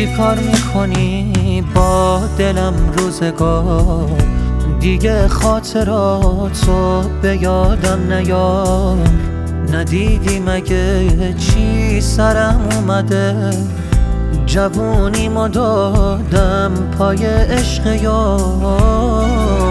چی کار میکنی با دلم روزگار؟ دیگه خاطراتو به یادم نیار. ندیدی مگه چی سرم اومده؟ جوونیمو دادم پای عشق یار.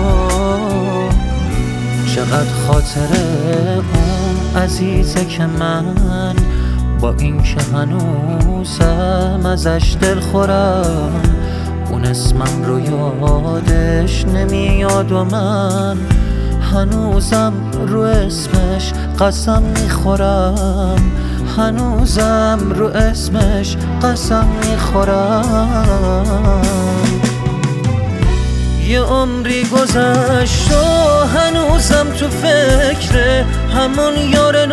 چقدر خاطره اون عزیزه که من با این که هنوزم ازش دل خورم. اون اسمم رو یادش نمیاد و من هنوزم رو اسمش قسم میخورم. هنوزم رو اسمش قسم میخورم. یه عمری گذشت و هنوزم تو فکر همون یار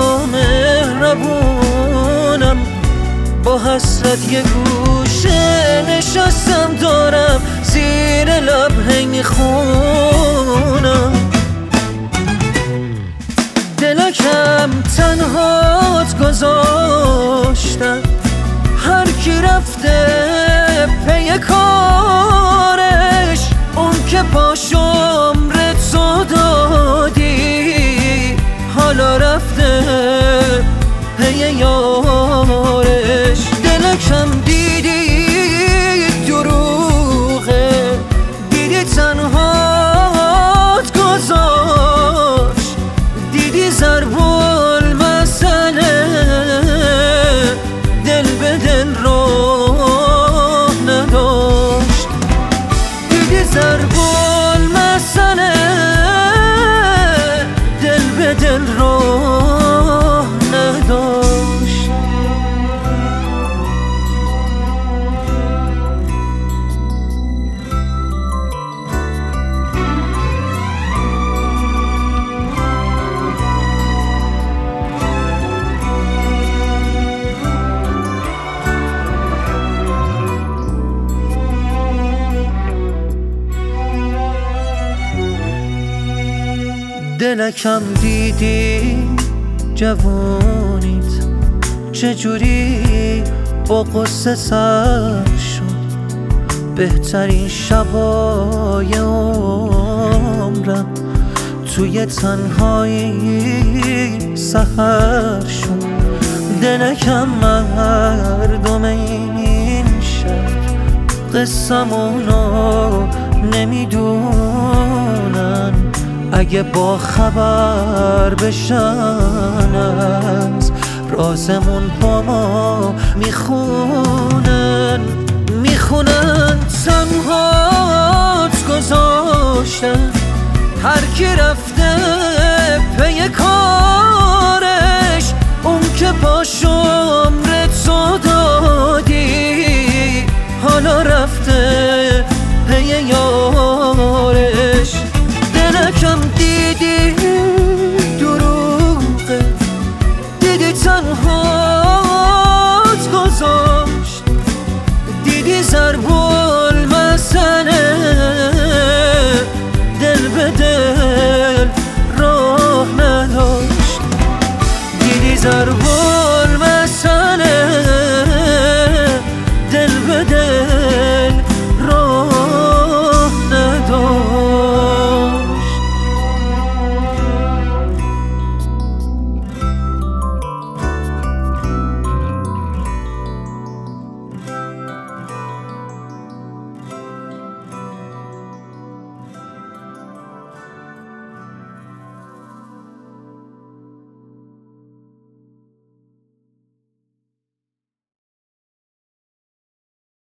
نامهربونم. با حسرت یه گوشه نشستم دارم زیر لب هی میخونم. دلکم تنهات گذاشتم، هر کی رفته پی کارش. اون که پاشو عمرتو دادی حالا رفته پی یارش. دلکم دیدی دروغه، دیدی تنهات گذاشت، دیدی ضرب المثله دل به دل راه نداشت. دیدی ضرب المثله دل به دل راه نداشت. دلکم دیدی جوونیت چجوری با قصه سر شد. بهترین شبای عمرم توی تنهایی سحر شد. دلکم مردم این شهر قصمونو نمیدونن. اگه با خبر بشن از رازمون با ما میخونن. تنهات گذاشتن، هر کی رفته پی